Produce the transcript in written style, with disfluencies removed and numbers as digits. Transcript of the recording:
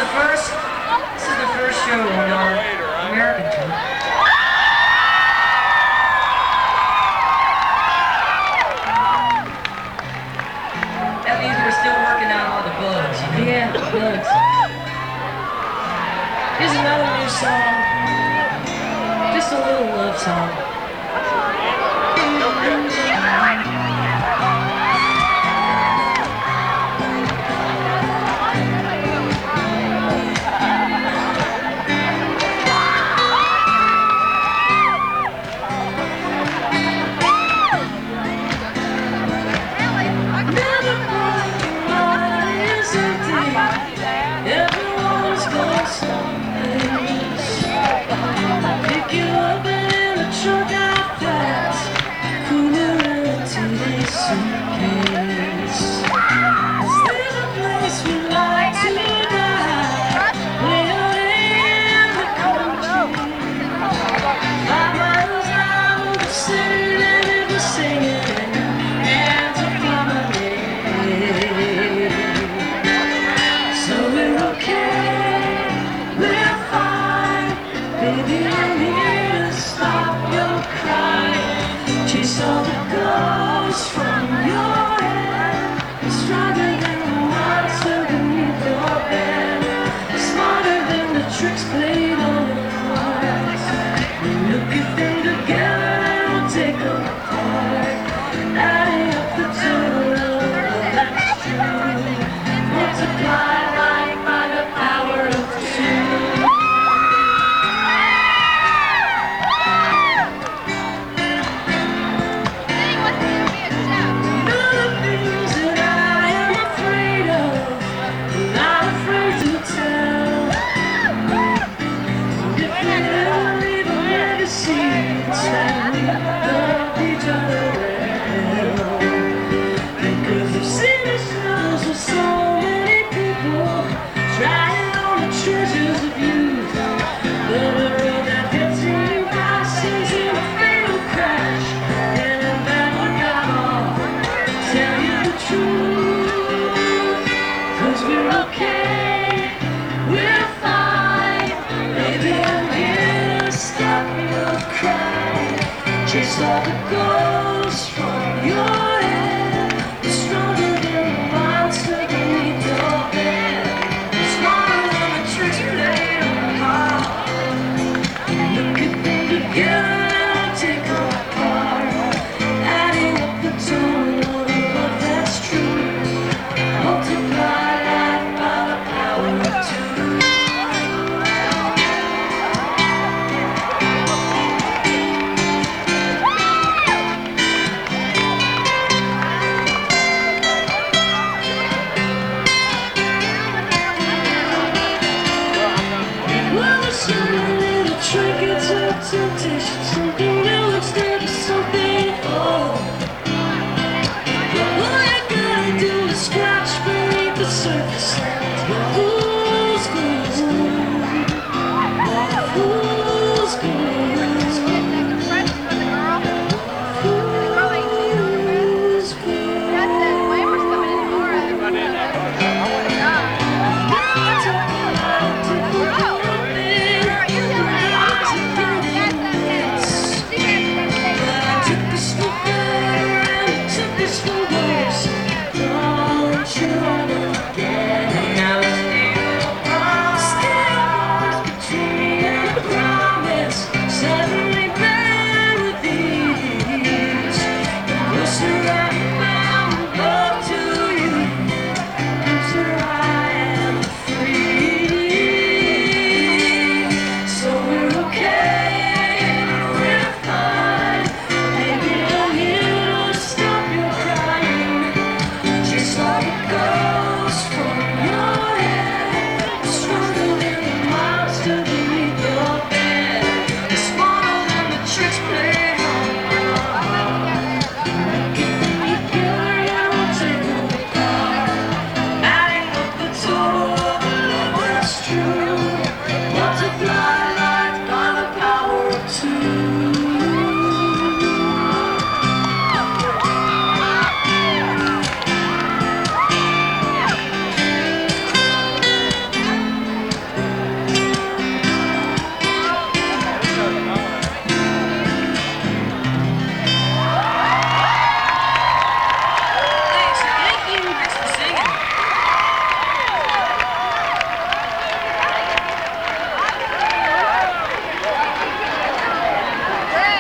This is the first show on our American tour. That means we're still working out all the bugs. Yeah, bugs. Here's another new song. Just a little love song. Everyone's got someplace. Pick you up in a truck out fast, cooler in a titty suitcase. Is there a place we like to die? Way out in the country, 5 miles out of the city, and we're singing and to promenade. So we're okay, we're fine. Baby, I'm here to stop your crying. Chase all the ghosts from your head. Stronger than the monster beneath your bed. Smarter than the tricks played on your heart. We look at them together and we'll take them apart. Adding up the total, that's true. Multiply life by the power of 2. None of the things that I am afraid of, I'm not afraid to tell. If we ever leave a legacy, it's that we love each other well. Because we've seen the shadows of soul.